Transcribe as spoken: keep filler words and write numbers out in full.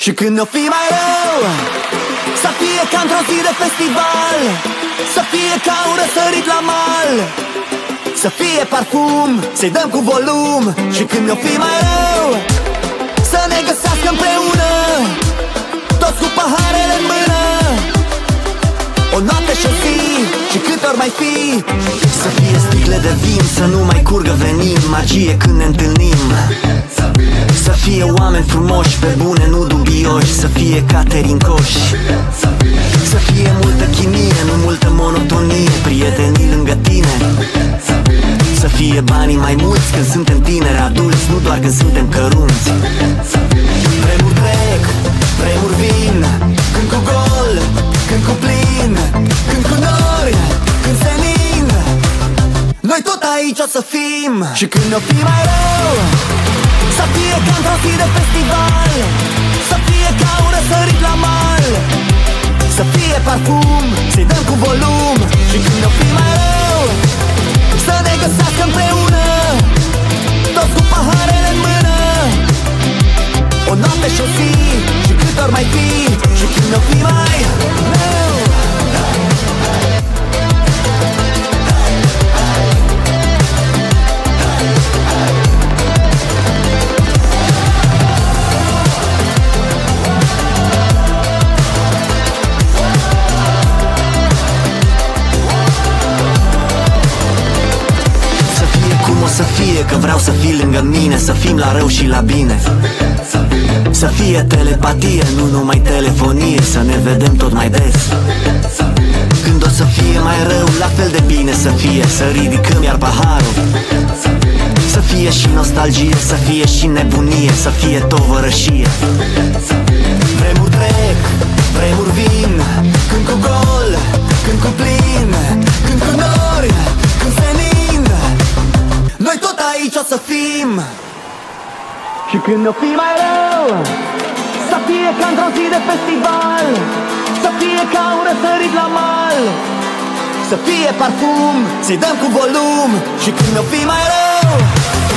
Și când o fi mai rău, să fie ca într-o zi de festival, să fie ca un răsărit la mal, să fie parfum, să-i dăm cu volum. Și când o fi mai rău, să ne găsească împreună, toți cu paharele în mână, o noapte și o zi și cât ori mai fi. Să fie sticle de vin, să nu mai curgă venin, magie când ne întâlnim. Să fie oameni frumoși, pe bune, nu dubioși, să fie catering coși. Să fie multă chimie, nu multă monotonie, prietenii lângă tine. Să fie banii mai mulți când suntem tineri adulți, nu doar când suntem cărunți. Vremuri trec, vremuri vin, când cu gol, când cu plin, când cu nori, când senin, noi tot aici o să fim. Și când o fi mai rău, să fie ca într-o zi de festival, să fie ca un răsărit la mal, să fie parfum, să-i dăm cu volum. Și când o fi mai rău, să ne găsească împreună, toți cu paharele în mână, o noapte și o zi și cât ori mai fi. Și când o fi mai rău, să fie că vreau să fii lângă mine, să fim la rău și la bine. Să fie telepatie, nu numai telefonie, să ne vedem tot mai des. Când o să fie mai rău, la fel de bine să fie, să ridicăm iar paharul. Să fie și nostalgie, să fie și nebunie, să fie tovărășie. Vremuri trec, vremuri vin, când cu gol, când cu plin, când cu nori, când senin, noi tot aici o să fim. Și când o fi mai rău, să fie ca într-o zi de festival, să fie ca un răsărit la mal, să fie parfum, să-i dăm cu volum. Și când o fi mai rău,